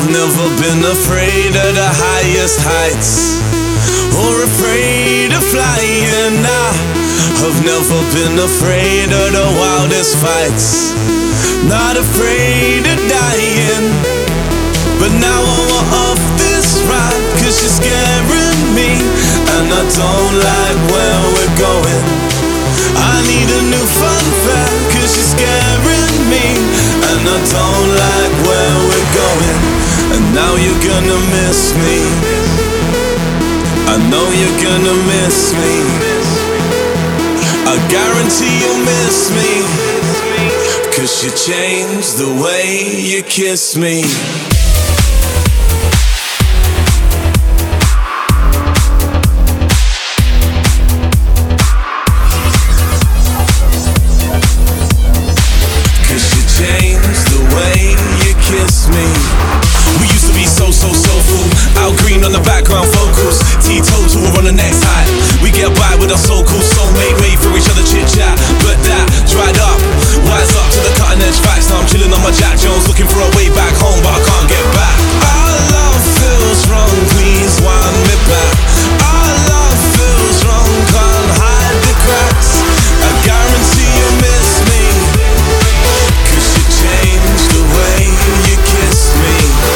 never been afraid of the highest heights, or afraid of flying. I've never been afraid of the wildest fights, not afraid of dying. But now I want off this ride, cause you're scaring me, and I don't like where we're going. I need a new fun fact, cause you're scaring me, and I don't like where we're going. And now you're gonna miss me, I know you're gonna miss me, I guarantee you'll miss me, cause you changed the way you kiss me. On the background vocals, teetotal, we're on the next high. We get by with our so-called soulmate, wait for each other chit-chat. But that dried up, wise up to the cutting edge facts. Now I'm chilling on my Jack Jones, looking for a way back home, but I can't get back. Our love feels wrong, please wind me back. Our love feels wrong, can't hide the cracks. I guarantee you miss me, cause you changed the way you kiss me.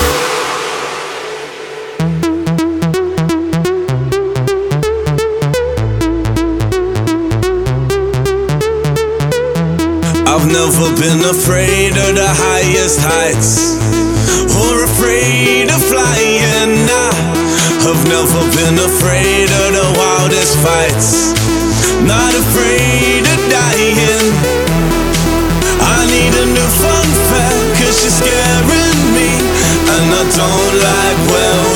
I've never been afraid of the highest heights, or afraid of flying. I've never been afraid of the wildest fights, not afraid of dying. I need a new fun fact, cause you're scaring me, and I don't like where